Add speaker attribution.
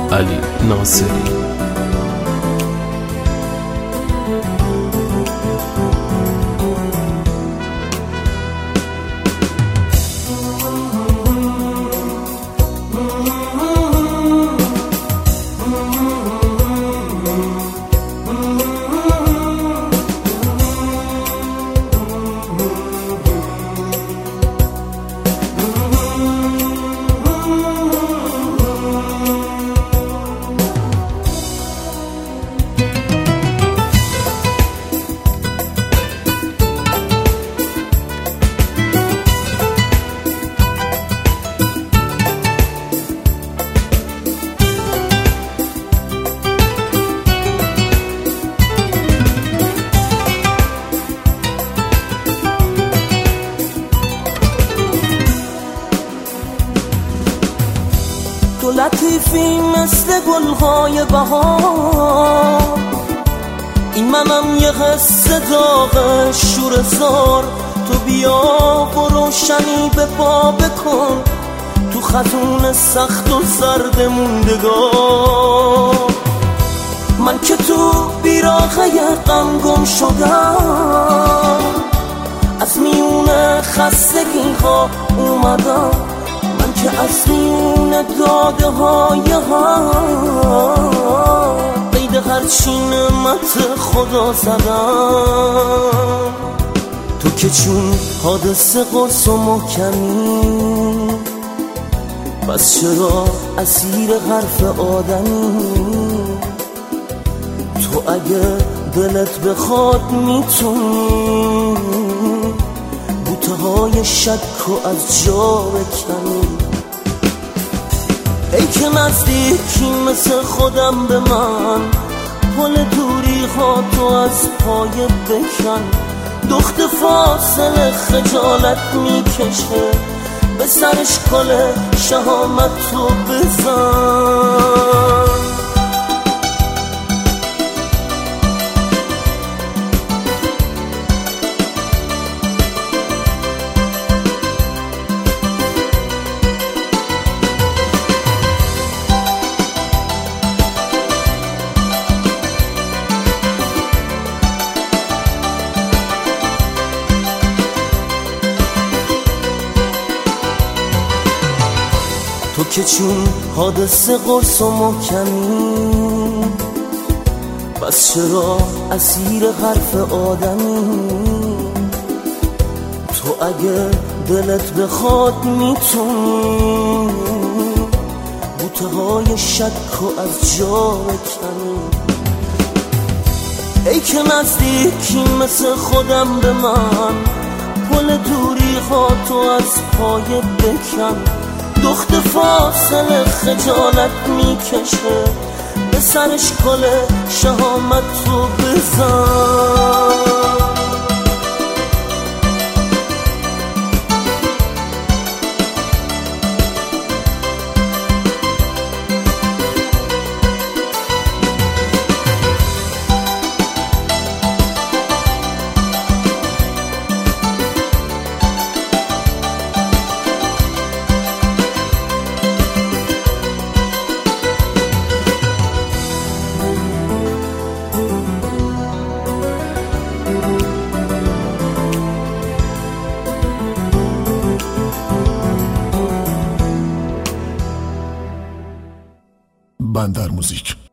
Speaker 1: علی ناصری.
Speaker 2: تو لطیفی مثل گلهای بهار، این منم یه قصه داغ شوره‌زار. تو بیا و روشنی به پا بکن تو خطون سخت و زرد موندگار. من که تو بیراقه غم گم شدم، از میون خستگی ها اومدم. من که از میون داده های ها قید هرچی نعمت خدا زدم. تو که چون حادثه قرص و محکمی، پس چرا اسیر حرف آدمی؟ تو اگه دلت بخواد میتونی بوته های شک و از جا بکنی. ای که نزدیکی مثل خودم به من، پل دوری ها تو از پای بکن. دخت فاصله خجالت میکشه، به سرش کل شهامت تو بزن. تو که چون حادثه قرص و محکمی، پس چرا اسیر حرف آدمی؟ تو اگه دلت بخواد میتونی بوته های شک و از جا بکنی. ای که نزدیکی مثل خودم به من، پل دوری ها تو از پای بکن. دخت فاصله خجالت میکشه، به سرش کل شهامت تو بزن.
Speaker 3: بندر موزیک.